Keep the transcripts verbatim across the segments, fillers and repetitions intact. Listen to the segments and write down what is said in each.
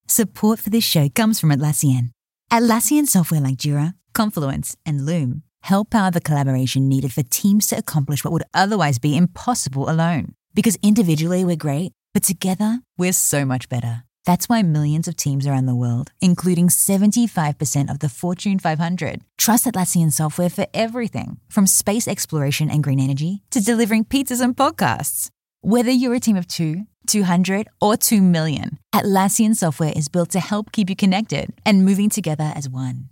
Support for this show comes from Atlassian. Atlassian software like Jira, Confluence, and Loom help power the collaboration needed for teams to accomplish what would otherwise be impossible alone. Because individually we're great, but together we're so much better. That's why millions of teams around the world, including seventy-five percent of the Fortune five hundred, trust Atlassian software for everything from space exploration and green energy to delivering pizzas and podcasts. Whether you're a team of two, two hundred, or two million, Atlassian software is built to help keep you connected and moving together as one.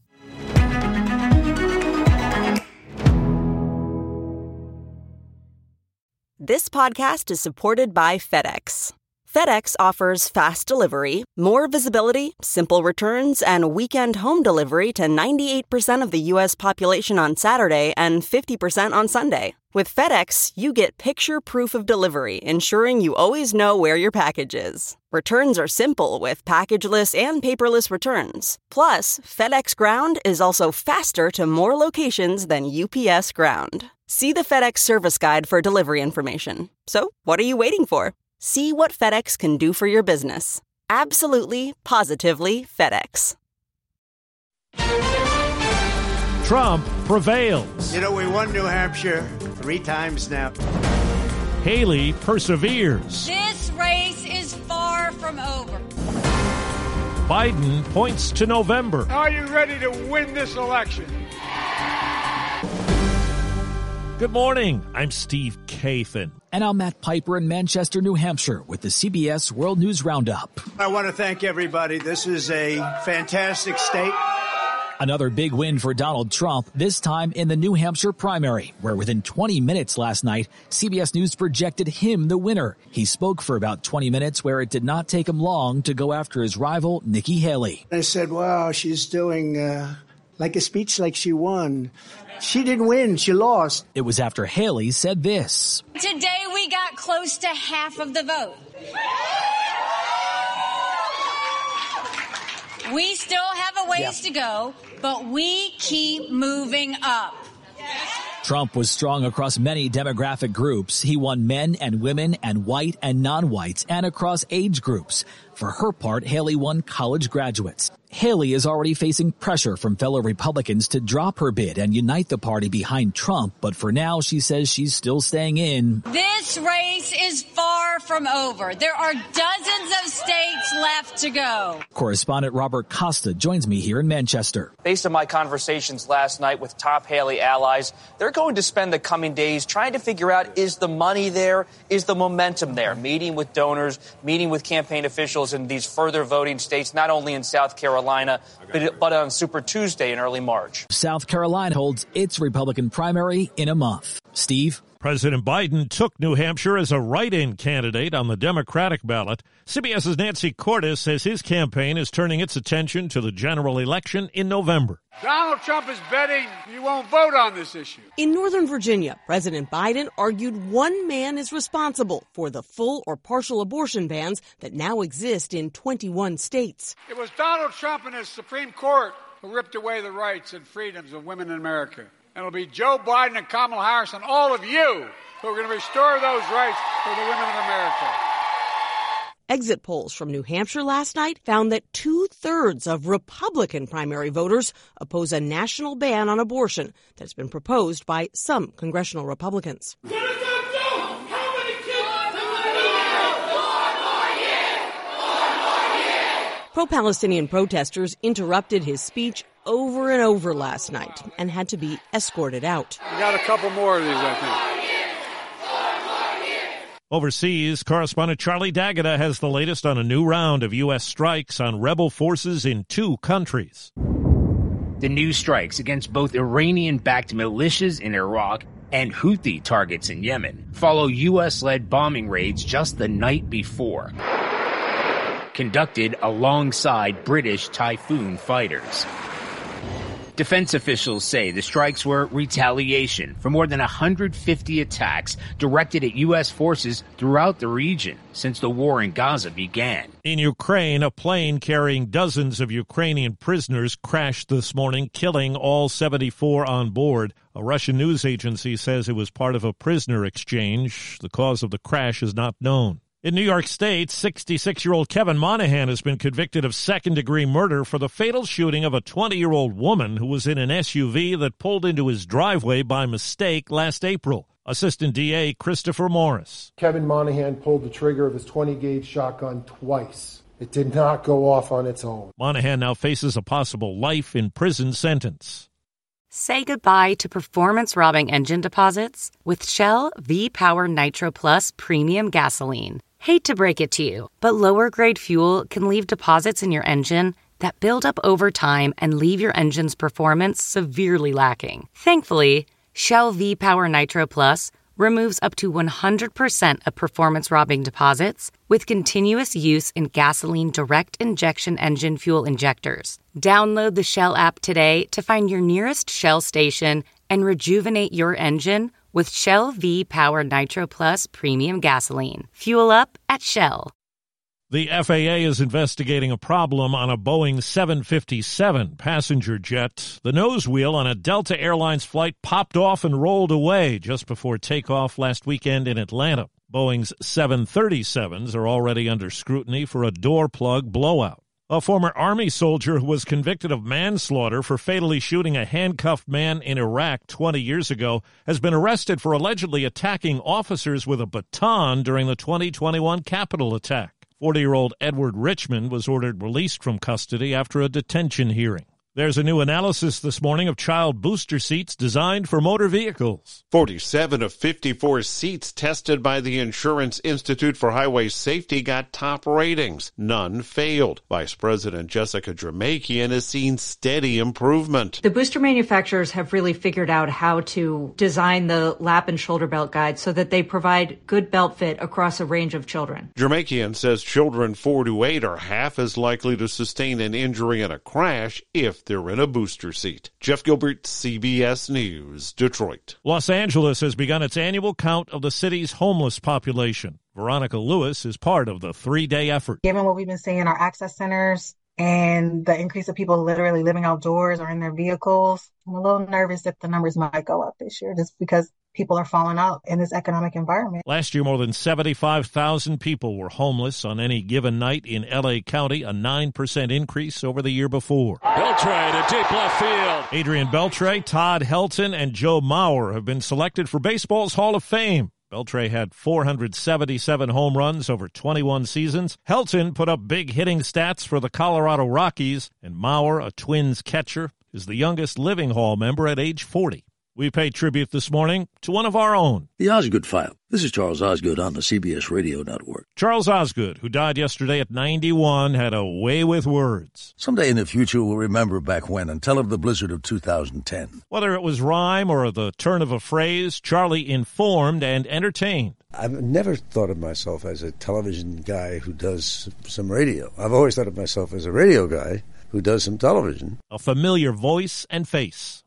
This podcast is supported by FedEx. FedEx offers fast delivery, more visibility, simple returns, and weekend home delivery to ninety-eight percent of the U S population on Saturday and fifty percent on Sunday. With FedEx, you get picture proof of delivery, ensuring you always know where your package is. Returns are simple with packageless and paperless returns. Plus, FedEx Ground is also faster to more locations than U P S Ground. See the FedEx service guide for delivery information. So, what are you waiting for? See what FedEx can do for your business. Absolutely, positively FedEx. Trump prevails. You know, we won New Hampshire three times now. Haley perseveres. This race is far from over. Biden points to November. Are you ready to win this election? Good morning. I'm Steve Kathan. And I'm Matt Piper in Manchester, New Hampshire with the C B S World News Roundup. I want to thank everybody. This is a fantastic state. Another big win for Donald Trump, this time in the New Hampshire primary, where within twenty minutes last night, C B S News projected him the winner. He spoke for about twenty minutes, where it did not take him long to go after his rival, Nikki Haley. I said, wow, she's doing uh, like a speech like she won. She didn't win. She lost. It was after Haley said this. Today we got close to half of the vote. We still have a ways yeah. to go, but we keep moving up. Trump was strong across many demographic groups. He won men and women and white and non-whites and across age groups. For her part, Haley won college graduates. Haley is already facing pressure from fellow Republicans to drop her bid and unite the party behind Trump. But for now, she says she's still staying in. This race is far from over. There are dozens of states left to go. Correspondent Robert Costa joins me here in Manchester. Based on my conversations last night with top Haley allies, they're going to spend the coming days trying to figure out, is the money there? Is the momentum there? Meeting with donors, meeting with campaign officials in these further voting states, not only in South Carolina, but, but on Super Tuesday in early March. South Carolina holds its Republican primary in a month. Steve? President Biden took New Hampshire as a write-in candidate on the Democratic ballot. CBS's Nancy Cordes says his campaign is turning its attention to the general election in November. Donald Trump is betting you won't vote on this issue. In Northern Virginia, President Biden argued one man is responsible for the full or partial abortion bans that now exist in twenty-one states. It was Donald Trump and his Supreme Court who ripped away the rights and freedoms of women in America. And it'll be Joe Biden and Kamala Harris and all of you who are going to restore those rights for the women of America. Exit polls from New Hampshire last night found that two-thirds of Republican primary voters oppose a national ban on abortion that's been proposed by some congressional Republicans. What does that do? How many kids? Pro-Palestinian protesters interrupted his speech over and over last night and had to be escorted out. We got a couple more of these, I think. Overseas, correspondent Charlie D'Agata has the latest on a new round of U S strikes on rebel forces in two countries. The new strikes against both Iranian-backed militias in Iraq and Houthi targets in Yemen follow U S-led bombing raids just the night before, conducted alongside British Typhoon fighters. Defense officials say the strikes were retaliation for more than one hundred fifty attacks directed at U S forces throughout the region since the war in Gaza began. In Ukraine, a plane carrying dozens of Ukrainian prisoners crashed this morning, killing all seventy-four on board. A Russian news agency says it was part of a prisoner exchange. The cause of the crash is not known. In New York State, sixty-six-year-old Kevin Monahan has been convicted of second-degree murder for the fatal shooting of a twenty-year-old woman who was in an S U V that pulled into his driveway by mistake last April. Assistant D A Christopher Morris. Kevin Monahan pulled the trigger of his twenty-gauge shotgun twice. It did not go off on its own. Monahan now faces a possible life in prison sentence. Say goodbye to performance-robbing engine deposits with Shell V-Power Nitro Plus Premium Gasoline. Hate to break it to you, but lower-grade fuel can leave deposits in your engine that build up over time and leave your engine's performance severely lacking. Thankfully, Shell V-Power Nitro Plus removes up to one hundred percent of performance-robbing deposits with continuous use in gasoline direct injection engine fuel injectors. Download the Shell app today to find your nearest Shell station and rejuvenate your engine with Shell V-Power Nitro Plus Premium Gasoline. Fuel up at Shell. The F A A is investigating a problem on a Boeing seven fifty-seven passenger jet. The nose wheel on a Delta Airlines flight popped off and rolled away just before takeoff last weekend in Atlanta. Boeing's seven thirty-sevens are already under scrutiny for a door plug blowout. A former Army soldier who was convicted of manslaughter for fatally shooting a handcuffed man in Iraq twenty years ago has been arrested for allegedly attacking officers with a baton during the twenty twenty-one Capitol attack. forty-year-old Edward Richmond was ordered released from custody after a detention hearing. There's a new analysis this morning of child booster seats designed for motor vehicles. forty-seven of fifty-four seats tested by the Insurance Institute for Highway Safety got top ratings. None failed. Vice President Jessica Jermakian has seen steady improvement. The booster manufacturers have really figured out how to design the lap and shoulder belt guides so that they provide good belt fit across a range of children. Jermakian says children four to eight are half as likely to sustain an injury in a crash if they're in a booster seat. Jeff Gilbert, C B S News, Detroit. Los Angeles has begun its annual count of the city's homeless population. Veronica Lewis is part of the three-day effort. Given what we've been seeing in our access centers and the increase of people literally living outdoors or in their vehicles, I'm a little nervous that the numbers might go up this year just because people are falling out in this economic environment. Last year, more than seventy-five thousand people were homeless on any given night in L A County, a nine percent increase over the year before. Beltre to deep left field. Adrian Beltre, Todd Helton, and Joe Mauer have been selected for baseball's Hall of Fame. Beltre had four hundred seventy-seven home runs over twenty-one seasons. Helton put up big hitting stats for the Colorado Rockies, and Mauer, a Twins catcher, is the youngest living Hall member at age forty. We pay tribute this morning to one of our own. The Osgood File. This is Charles Osgood on the C B S Radio Network. Charles Osgood, who died yesterday at ninety-one, had a way with words. Someday in the future, we'll remember back when and tell of the blizzard of two thousand ten. Whether it was rhyme or the turn of a phrase, Charlie informed and entertained. I've never thought of myself as a television guy who does some radio. I've always thought of myself as a radio guy who does some television. A familiar voice and face.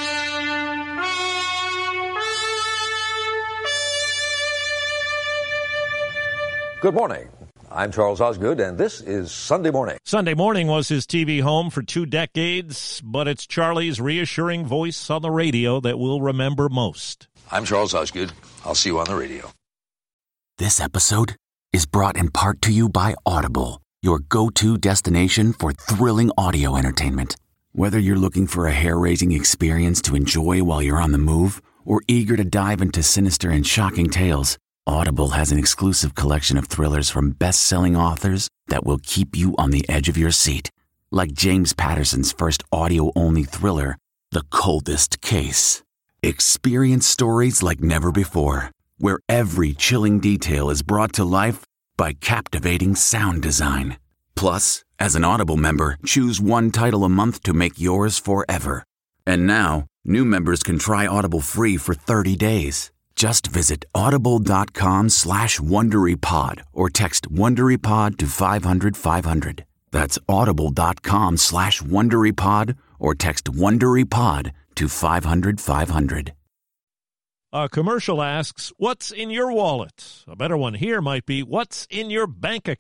Good morning. I'm Charles Osgood, and this is Sunday Morning. Sunday Morning was his T V home for two decades, but it's Charlie's reassuring voice on the radio that we'll remember most. I'm Charles Osgood. I'll see you on the radio. This episode is brought in part to you by Audible, your go-to destination for thrilling audio entertainment. Whether you're looking for a hair-raising experience to enjoy while you're on the move, or eager to dive into sinister and shocking tales, Audible has an exclusive collection of thrillers from best-selling authors that will keep you on the edge of your seat. Like James Patterson's first audio-only thriller, The Coldest Case. Experience stories like never before, where every chilling detail is brought to life by captivating sound design. Plus, as an Audible member, choose one title a month to make yours forever. And now, new members can try Audible free for thirty days. Just visit audible.com slash WonderyPod or text WonderyPod to five hundred five hundred. That's audible.com slash WonderyPod or text WonderyPod to five hundred five hundred. A commercial asks, what's in your wallet? A better one here might be, what's in your bank account?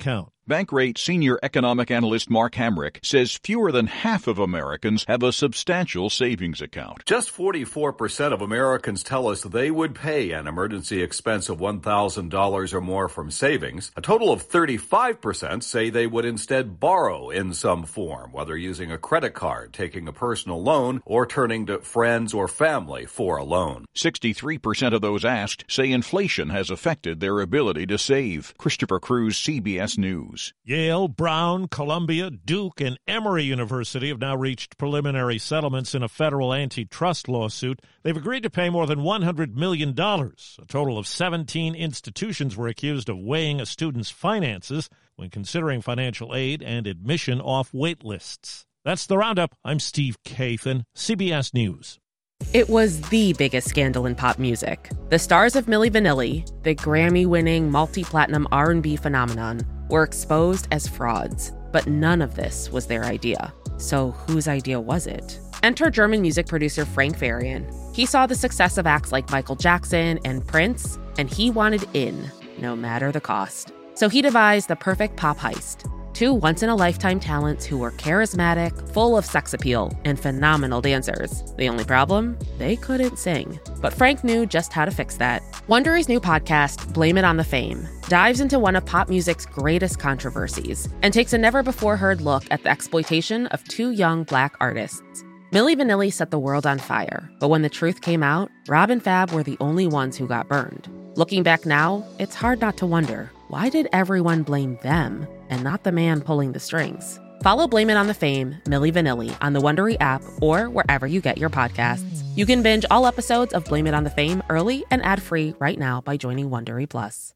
Bankrate senior economic analyst Mark Hamrick says fewer than half of Americans have a substantial savings account. Just forty-four percent of Americans tell us they would pay an emergency expense of one thousand dollars or more from savings. A total of thirty-five percent say they would instead borrow in some form, whether using a credit card, taking a personal loan, or turning to friends or family for a loan. sixty-three percent of those asked say inflation has affected their ability to save. Christopher Cruz, C B S News. Yale, Brown, Columbia, Duke, and Emory University have now reached preliminary settlements in a federal antitrust lawsuit. They've agreed to pay more than one hundred million dollars. A total of seventeen institutions were accused of weighing a student's finances when considering financial aid and admission off wait lists. That's the Roundup. I'm Steve Kathan, C B S News. It was the biggest scandal in pop music. The stars of Milli Vanilli, the Grammy-winning multi-platinum R and B phenomenon, were exposed as frauds. But none of this was their idea. So whose idea was it? Enter German music producer Frank Farian. He saw the success of acts like Michael Jackson and Prince, and he wanted in, no matter the cost. So he devised the perfect pop heist. Two once-in-a-lifetime talents who were charismatic, full of sex appeal, and phenomenal dancers. The only problem? They couldn't sing. But Frank knew just how to fix that. Wondery's new podcast, Blame It on the Fame, dives into one of pop music's greatest controversies and takes a never-before-heard look at the exploitation of two young Black artists. Milli Vanilli set the world on fire, but when the truth came out, Rob and Fab were the only ones who got burned. Looking back now, it's hard not to wonder, why did everyone blame them and not the man pulling the strings? Follow Blame It on the Fame, Milli Vanilli, on the Wondery app or wherever you get your podcasts. You can binge all episodes of Blame It on the Fame early and ad-free right now by joining Wondery Plus.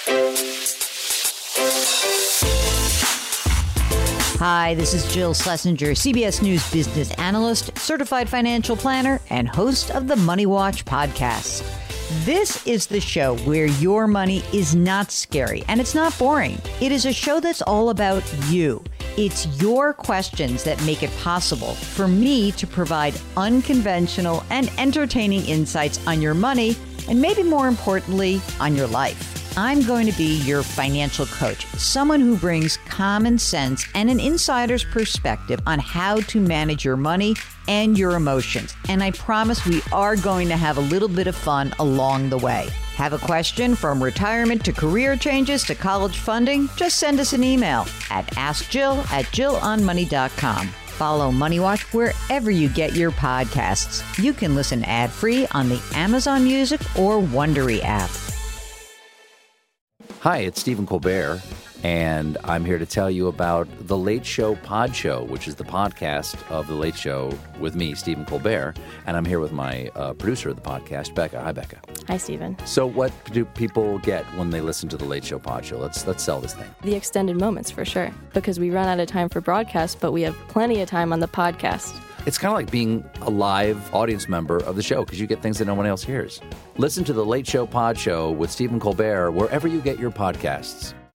Hi, this is Jill Schlesinger, C B S News business analyst, certified financial planner, and host of the Money Watch podcast. This is the show where your money is not scary and it's not boring. It is a show that's all about you. It's your questions that make it possible for me to provide unconventional and entertaining insights on your money and maybe more importantly, on your life. I'm going to be your financial coach, someone who brings common sense and an insider's perspective on how to manage your money and your emotions. And I promise we are going to have a little bit of fun along the way. Have a question from retirement to career changes to college funding? Just send us an email at ask jill at jill on money dot com. Follow Money Watch wherever you get your podcasts. You can listen ad-free on the Amazon Music or Wondery app. Hi, it's Stephen Colbert, and I'm here to tell you about The Late Show Pod Show, which is the podcast of The Late Show with me, Stephen Colbert, and I'm here with my uh, producer of the podcast, Becca. Hi, Becca. Hi, Stephen. So what do people get when they listen to The Late Show Pod Show? Let's let's sell this thing. The extended moments, for sure, because we run out of time for broadcast, but we have plenty of time on the podcast. It's kind of like being a live audience member of the show because you get things that no one else hears. Listen to The Late Show Pod Show with Stephen Colbert wherever you get your podcasts.